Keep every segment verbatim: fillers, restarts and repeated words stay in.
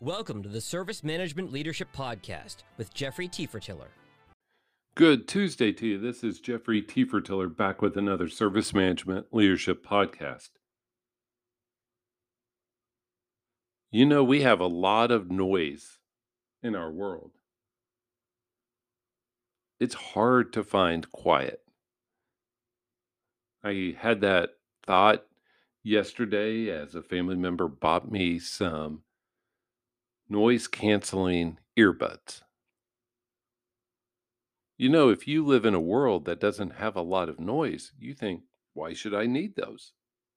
Welcome to the Service Management Leadership Podcast with Jeffrey Tiefertiller. Good Tuesday to you. This is Jeffrey Tiefertiller back with another Service Management Leadership Podcast. You know, we have a lot of noise in our world. It's hard to find quiet. I had that thought yesterday as a family member bought me some noise canceling earbuds. You know, if you live in a world that doesn't have a lot of noise, you think, why should I need those?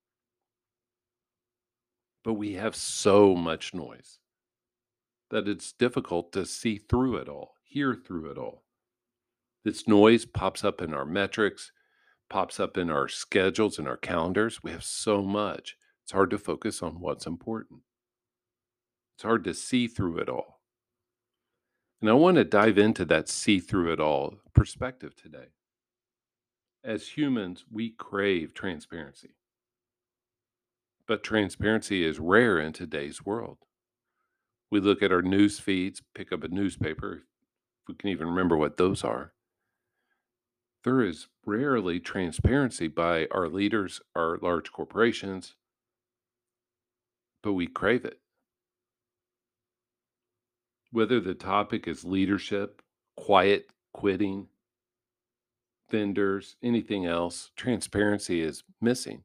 But we have so much noise that it's difficult to see through it all, hear through it all. This noise pops up in our metrics, pops up in our schedules and our calendars. We have so much. It's hard to focus on what's important. It's hard to see through it all. And I want to dive into that see through it all perspective today. As humans, we crave transparency. But transparency is rare in today's world. We look at our news feeds, pick up a newspaper, if we can even remember what those are. There is rarely transparency by our leaders, our large corporations, but we crave it. Whether the topic is leadership, quiet quitting, vendors, anything else, transparency is missing.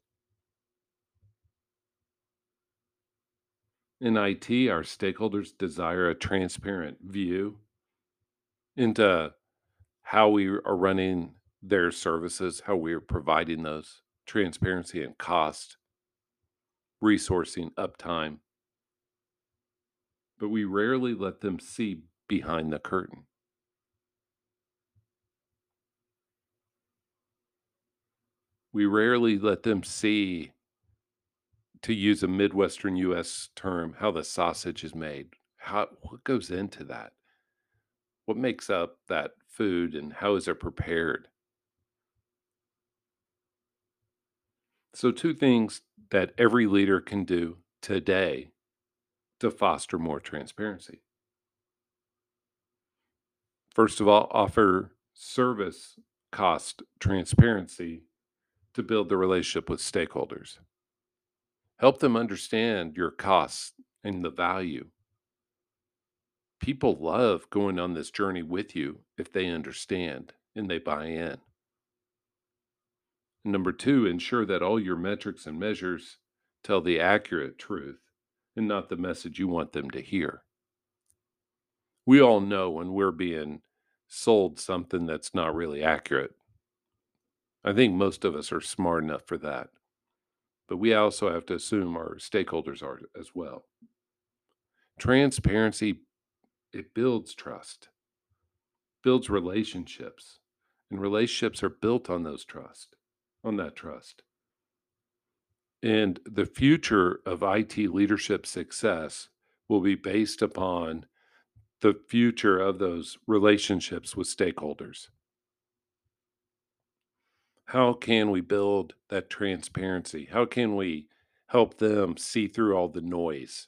In I T, our stakeholders desire a transparent view into how we are running their services, how we are providing those, transparency and cost, resourcing, uptime. But we rarely let them see behind the curtain. We rarely let them see, to use a Midwestern U S term, how the sausage is made. How, what goes into that? What makes up that food and how is it prepared? So, two things that every leader can do today to foster more transparency. First of all, offer service cost transparency to build the relationship with stakeholders. Help them understand your costs and the value. People love going on this journey with you if they understand and they buy in. Number two, ensure that all your metrics and measures tell the accurate truth and not the message you want them to hear. We all know when we're being sold something that's not really accurate. I think most of us are smart enough for that. But we also have to assume our stakeholders are as well. Transparency, it builds trust, builds relationships, and relationships are built on those trust, on that trust. And the future of I T leadership success will be based upon the future of those relationships with stakeholders. How can we build that transparency? How can we help them see through all the noise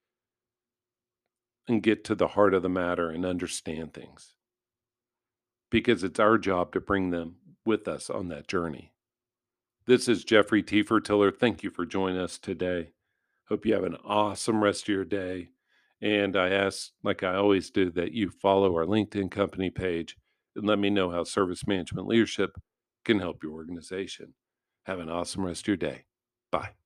and get to the heart of the matter and understand things? Because it's our job to bring them with us on that journey. This is Jeffrey Tiefertiller. Thank you for joining us today. Hope you have an awesome rest of your day. And I ask, like I always do, that you follow our LinkedIn company page and let me know how service management leadership can help your organization. Have an awesome rest of your day. Bye.